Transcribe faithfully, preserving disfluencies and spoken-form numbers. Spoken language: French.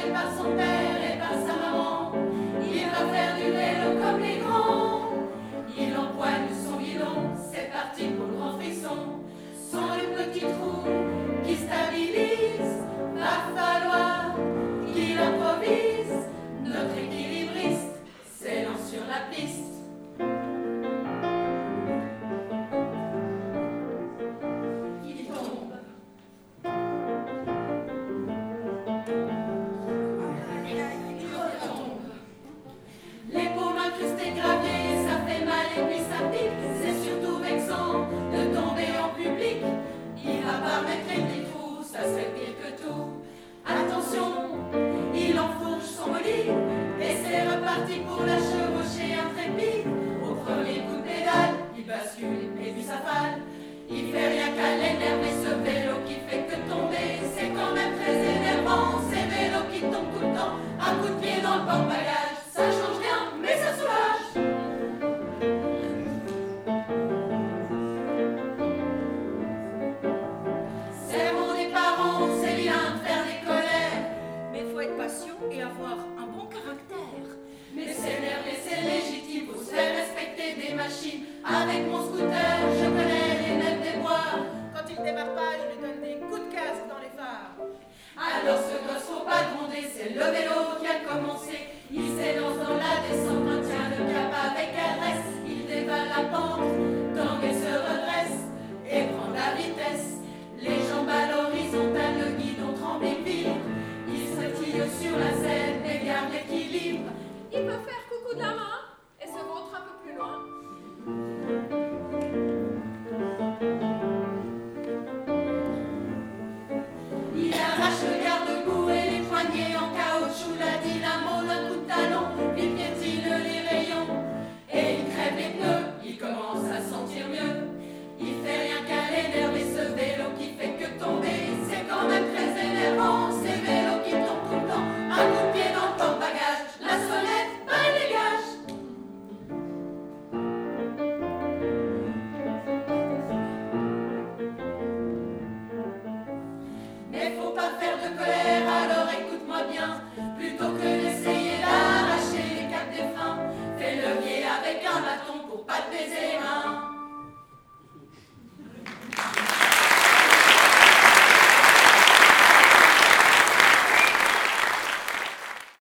encouragé par son père et par sa maman. Il va faire du vélo comme les grands. Il empoigne son guidon, c'est parti pour le grand frisson. Sans le petit trou qui stabilise, va falloir qu'il improvise. Notre équilibriste s'élance sur la piste. Il tombe. Il retombe. Les paumes incrustées de gravier, ça fait mal et puis ça pique. C'est surtout vexant de tomber en public. Il va pas mettre les petits trous, ça serait pire que tout. Attention, il enfourche son bolide et c'est reparti pour la chevaucher intrépide. Au premier coup de pédale, il bascule et puis ça fale. Il fait rien qu'à l'énerver, ce vélo qui fait que tomber. C'est quand même très énervant, ces vélos qui tombent tout le temps. Un coup de pied dans le porte-bagages, ça change rien, mais ça soulage. Sermon des parents, c'est bien de faire des colères. Mais faut être patient et avoir un bon caractère. Mais s'énerver, c'est légitime, faut se faire respecter des machines. Avec mon scooter, je connais les nerfs des bois. Quand il démarre pas, je lui donne des coups de casque dans les phares. Alors ce gosse, faut pas gronder, c'est le vélo qui a commencé. Il s'élance dans la descente, maintient le cap avec adresse. Il dévale la pente, tangue et se redresse, et prend la vitesse. Les jambes à l'horizontale, le guidon tremble et vire. Il sautille sur la scène et garde l'équilibre. Il peut faire